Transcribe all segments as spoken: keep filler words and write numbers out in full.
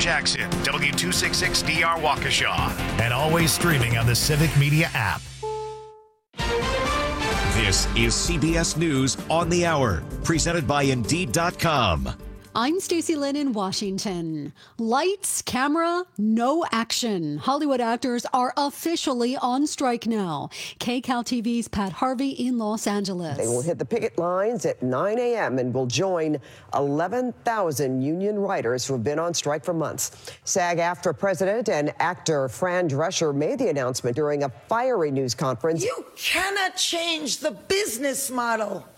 Jackson, W two sixty-six D R Waukesha, and always streaming on the Civic Media app. This is C B S News on the Hour, presented by Indeed dot com. I'm Stacey Lynn in Washington. Lights, camera, no action. Hollywood actors are officially on strike now. K C A L T V's Pat Harvey in Los Angeles. They will hit the picket lines at nine a.m. and will join eleven thousand union writers who have been on strike for months. SAG-AFTRA president and actor Fran Drescher made the announcement during a fiery news conference. You cannot change the business model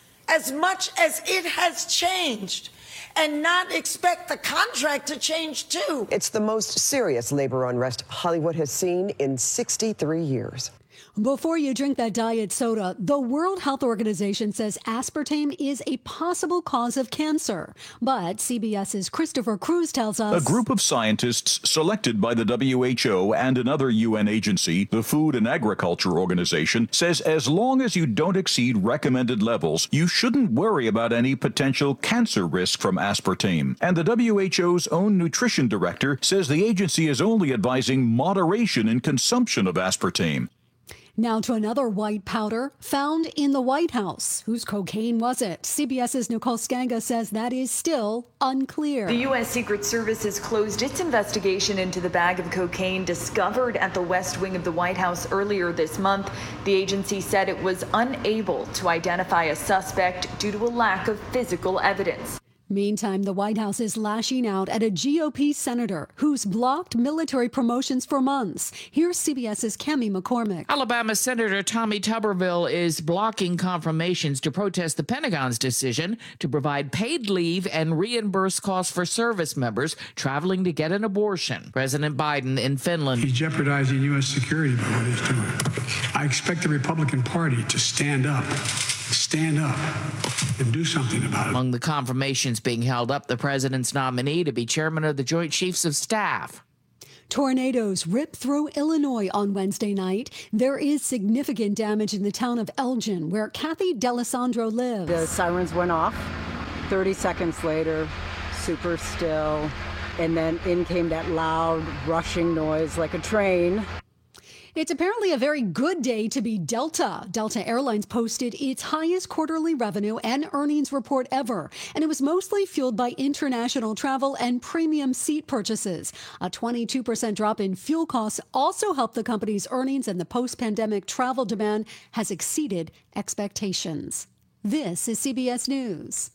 as much as it has changed and not expect the contract to change too. It's the most serious labor unrest Hollywood has seen in sixty-three years. Before you drink that diet soda, the World Health Organization says aspartame is a possible cause of cancer. But CBS's Christopher Cruz tells us a group of scientists selected by the W H O and another U N agency, the Food and Agriculture Organization, says as long as you don't exceed recommended levels, you shouldn't worry about any potential cancer risk from aspartame. And the W H O's own nutrition director says the agency is only advising moderation in consumption of aspartame. Now to another white powder found in the White House. Whose cocaine was it? CBS's Nicole Skanga says that is still unclear. The U S Secret Service has closed its investigation into the bag of cocaine discovered at the West Wing of the White House earlier this month. The agency said it was unable to identify a suspect due to a lack of physical evidence. Meantime, the White House is lashing out at a G O P senator who's blocked military promotions for months. Here's CBS's Cami McCormick. Alabama Senator Tommy Tuberville is blocking confirmations to protest the Pentagon's decision to provide paid leave and reimburse costs for service members traveling to get an abortion. President Biden in Finland. He's jeopardizing U S security by what he's doing. I expect the Republican Party to stand up. Stand up and do something about it. Among the confirmations being held up, the president's nominee to be chairman of the Joint Chiefs of Staff. Tornadoes ripped through Illinois on Wednesday night. There is significant damage in the town of Elgin, where Kathy D'Alessandro lives. The sirens went off. thirty seconds later, super still. And then in came that loud, rushing noise like a train. It's apparently a very good day to be Delta. Delta Airlines posted its highest quarterly revenue and earnings report ever, and it was mostly fueled by international travel and premium seat purchases. A twenty-two percent drop in fuel costs also helped the company's earnings, and the post-pandemic travel demand has exceeded expectations. This is C B S News.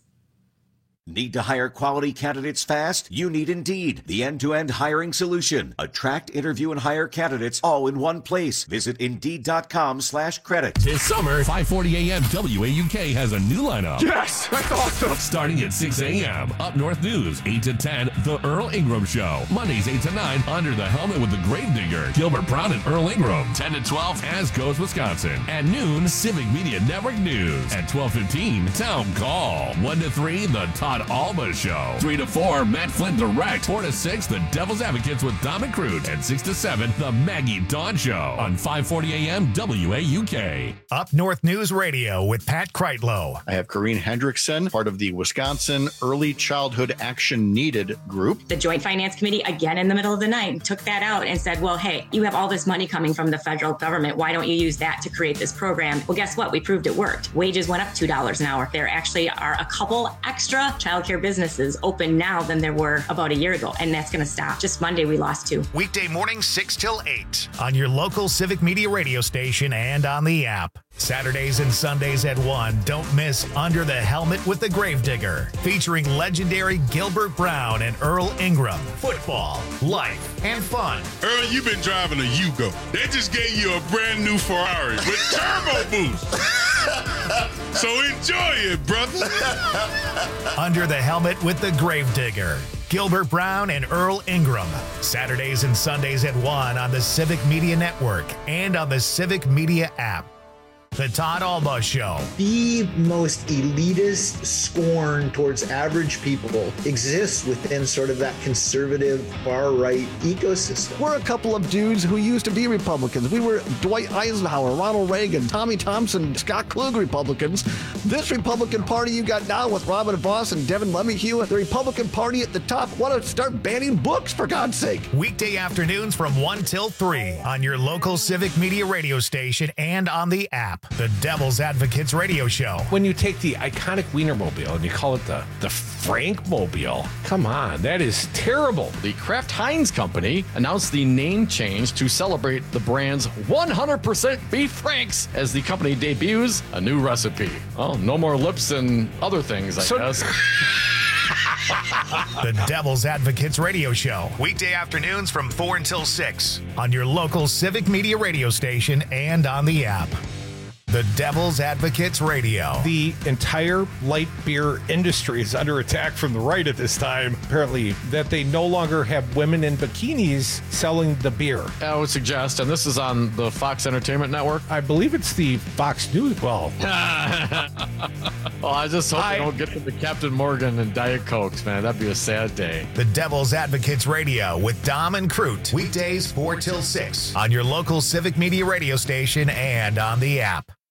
Need to hire quality candidates fast? You need Indeed, the end-to-end hiring solution. Attract, interview, and hire candidates all in one place. Visit Indeed.com slash credit. This summer, five forty a.m. W A U K has a new lineup. Yes, that's awesome. Starting at six a.m. Up North News, eight to ten, The Earl Ingram Show. Mondays, eight to nine, Under the Helmet with the Gravedigger, Gilbert Brown and Earl Ingram. ten to twelve, As Goes Wisconsin. At noon, Civic Media Network News. At twelve fifteen, Town Call. one to three, The Todd Alba Show. three to four, Matt Flynn Direct. four to six, The Devil's Advocates with Dom and Crute. And six to seven, The Maggie Dawn Show on five forty a.m. W A U K. Up North News Radio with Pat Kreitlow. I have Corrine Hendrickson, part of the Wisconsin Early Childhood Action Needed group. The Joint Finance Committee, again in the middle of the night, took that out and said, well, hey, you have all this money coming from the federal government. Why don't you use that to create this program? Well, guess what? We proved it worked. Wages went up two dollars an hour. There actually are a couple extra childcare businesses open now than there were about a year ago, and that's going to stop. Just Monday, we lost two. Weekday mornings, six till eight on your local Civic Media radio station and on the app. Saturdays and Sundays at one, don't miss Under the Helmet with the Gravedigger, featuring legendary Gilbert Brown and Earl Ingram. Football, life, and fun. Earl, you've been driving a Yugo. They just gave you a brand new Ferrari with turbo boost. So enjoy it, brother. Under the Helmet with the Gravedigger. Gilbert Brown and Earl Ingram. Saturdays and Sundays at one on the Civic Media Network and on the Civic Media app. The Todd Alba Show. The most elitist scorn towards average people exists within sort of that conservative far-right ecosystem. We're a couple of dudes who used to be Republicans. We were Dwight Eisenhower, Ronald Reagan, Tommy Thompson, Scott Klug Republicans. This Republican Party you got now with Robin Vos and Devin LeMahieu, the Republican Party at the top, want to start banning books, for God's sake. Weekday afternoons from one till three on your local Civic Media radio station and on the app. The Devil's Advocates Radio Show. When you take the iconic Wienermobile and you call it the, the Frankmobile, come on, that is terrible. The Kraft Heinz Company announced the name change to celebrate the brand's one hundred percent beef Franks as the company debuts a new recipe. Well, no more lips and other things, I so- guess. The Devil's Advocates Radio Show. Weekday afternoons from four until six on your local Civic Media radio station and on the app. The Devil's Advocates Radio. The entire light beer industry is under attack from the right at this time. Apparently, that they no longer have women in bikinis selling the beer. I would suggest, and this is on the Fox Entertainment Network. I believe it's the Fox News. Well, well, I just hope I, they don't get to the Captain Morgan and Diet Cokes, man. That'd be a sad day. The Devil's Advocates Radio with Dom and Crute. Weekdays four till six on your local Civic Media radio station and on the app.